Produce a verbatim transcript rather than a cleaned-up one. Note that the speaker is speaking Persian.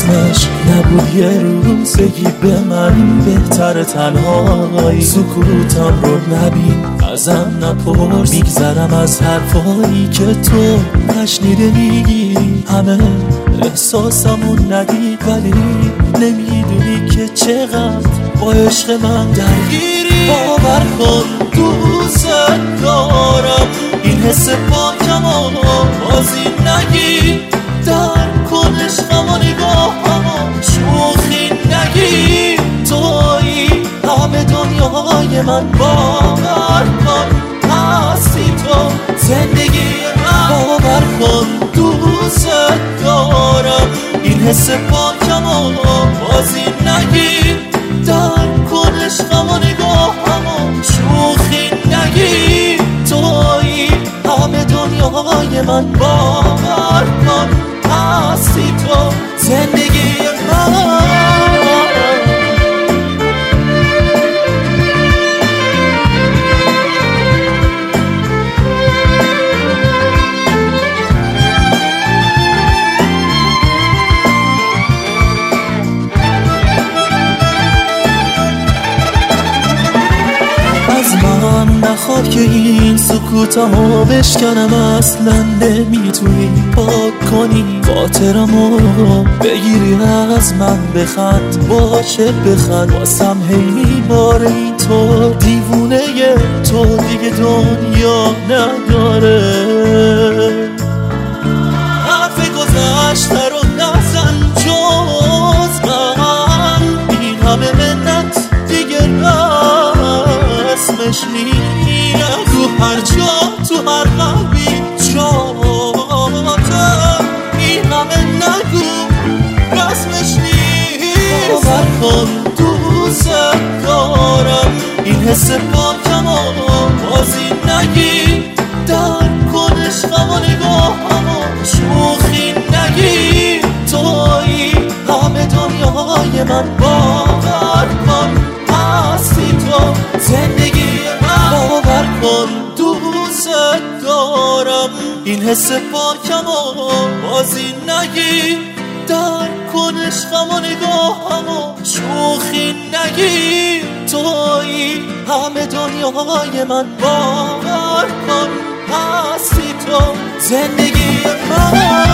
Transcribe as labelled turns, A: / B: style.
A: اسمش نبود یه روز بگی به من بهتر تنهایی، سکوتم رو نبین ازم نپرس، میگذرم از حرفایی که تو نشنیده میگی، همه احساسمون ندید ولی نمیدونی که چقدر با عشق من درگیری. باور کن دوست دارم، این حس پاکم و بازی نگی، در کن عشقم و نگاهم شوخی نگی، تویی همه دنیای من، باور کن هستی تو زندگی من. باور کن دوست دارم، این حس پاکم و بازی نگی، در کن عشقم و نگاهم شوخی نگی، تویی همه دنیای من، باور کن هستی تو زندگی من. نخواه که این سکوتمو بشکنم، اصلا نمیتونی پاک کنی خاطرمو بگیری از من، بخند باشه بخند واسم هی میباره این تو، دیوونه تو دیگه دنیا نداره، حرف گذشته رو نزن جز من، این همه منت دیگه رسمش نیست، تو هر جا تو هر قلبی جاته، این همه نگو رسمش نیست. باور کن دوست دارم، این حس پاکم و بازی نگی، در کن عشقم و نگاهم شوخی نگی، تویی همه دنیای من، باور کن هستی تو زندگی من. باور کن دوست دارم، این حس پاکم و بازی نگی، در کن عشقم و نگاهم شوخی نگی، تویی همه دنیای من، باور کن هستی تو زندگی من.